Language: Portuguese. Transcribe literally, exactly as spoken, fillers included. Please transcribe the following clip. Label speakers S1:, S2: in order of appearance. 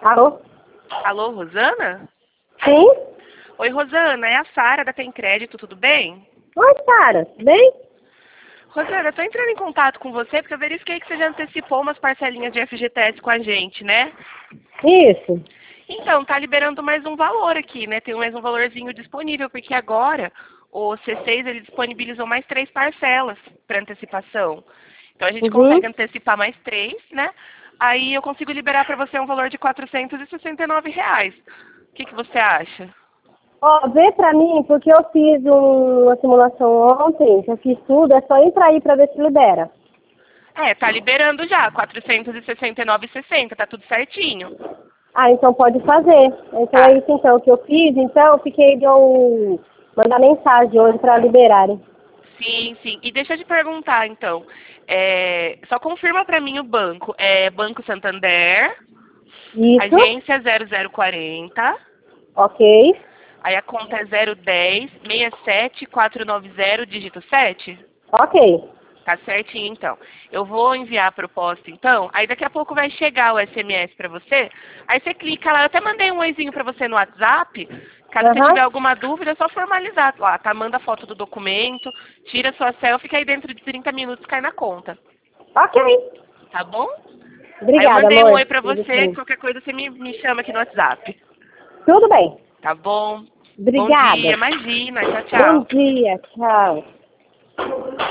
S1: Alô?
S2: Alô, Rosana?
S1: Sim?
S2: Oi, Rosana, é a Sara da Tem Crédito, tudo bem?
S1: Oi, Sara, tudo bem?
S2: Rosana, eu tô entrando em contato com você porque eu verifiquei que você já antecipou umas parcelinhas de F G T S com a gente, né?
S1: Isso.
S2: Então, tá liberando mais um valor aqui, né? Tem mais um valorzinho disponível, porque agora o C seis ele disponibilizou mais três parcelas para antecipação. Então a gente
S1: Uhum.
S2: consegue antecipar mais três, né? Aí eu consigo liberar para você um valor de quatrocentos e sessenta e nove reais. O que, que você acha?
S1: Ó, vê pra mim, porque eu fiz um- uma simulação ontem, já fiz tudo, é só entrar aí pra ver se libera.
S2: É, tá liberando já, quatrocentos e sessenta e nove reais e sessenta centavos, tá tudo certinho.
S1: Ah, então pode fazer. Então é
S2: Tá.
S1: isso então que eu fiz, então eu fiquei de eu mandar mensagem hoje pra liberarem.
S2: Sim, sim. E deixa eu te perguntar, então. É, só confirma pra mim o banco. É Banco Santander,
S1: Isso,
S2: agência zero zero quarenta,
S1: ok,
S2: aí a conta é zero dez, seis sete quatro nove zero, dígito sete?
S1: ok.
S2: Tá certinho, então. Eu vou enviar a proposta, então. Aí daqui a pouco vai chegar o S M S pra você. Aí você clica lá. Eu até mandei um oizinho pra você no WhatsApp. Caso você tiver
S1: Aham,
S2: alguma dúvida, é só formalizar lá, tá? Manda foto do documento, tira sua selfie, que aí dentro de trinta minutos cai na conta.
S1: ok.
S2: Tá bom? Aí eu
S1: Obrigada,
S2: mandei um
S1: amor.
S2: oi pra você. Qualquer coisa você me, me chama aqui no WhatsApp.
S1: Tudo bem.
S2: Tá bom? Bom dia.
S1: Obrigada.
S2: Imagina. Tchau,
S1: Bom
S2: tchau.
S1: dia, tchau.